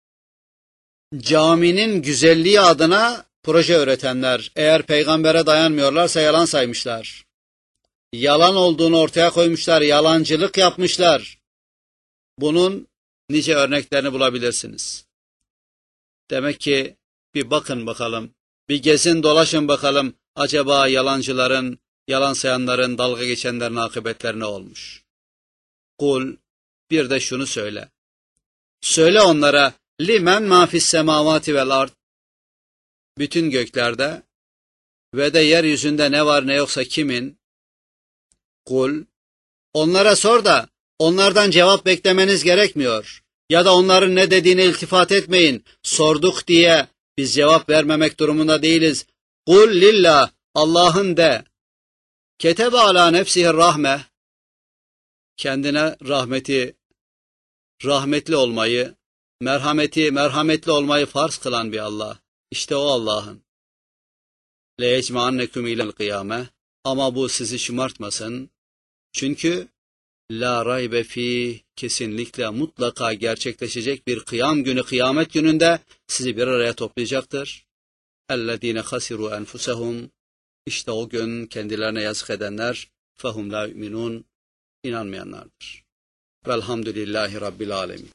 Caminin güzelliği adına proje üretenler, eğer peygambere dayanmıyorlarsa yalan saymışlar. Yalan olduğunu ortaya koymuşlar, yalancılık yapmışlar. Bunun nice örneklerini bulabilirsiniz. Demek ki bir bakın bakalım, bir gezin dolaşın bakalım, acaba yalancıların, yalan sayanların, dalga geçenlerin akıbetleri ne olmuş? Kul, bir de şunu söyle. Söyle onlara, limen ma fis semavati vel ard. Bütün göklerde ve de yeryüzünde ne var ne yoksa kimin? Kul, onlara sor da onlardan cevap beklemeniz gerekmiyor. Ya da onların ne dediğine iltifat etmeyin. Sorduk diye biz cevap vermemek durumunda değiliz. Kul lillah, Allah'ın de. Ketebe ala nefsihi rahme. Kendine rahmeti, rahmetli olmayı, merhameti, merhametli olmayı farz kılan bir Allah. İşte o Allah'ın. Le ecma'annekum ilel kıyame. Ama bu sizi şımartmasın. Çünkü la raybe fi, kesinlikle mutlaka gerçekleşecek bir kıyam günü, kıyamet gününde sizi bir araya toplayacaktır. Ellezine hasiru enfusehum. İşte o gün kendilerine yazık edenler, fehum la yu'minun, inanmayanlardır. Velhamdülillahi Rabbil alemin.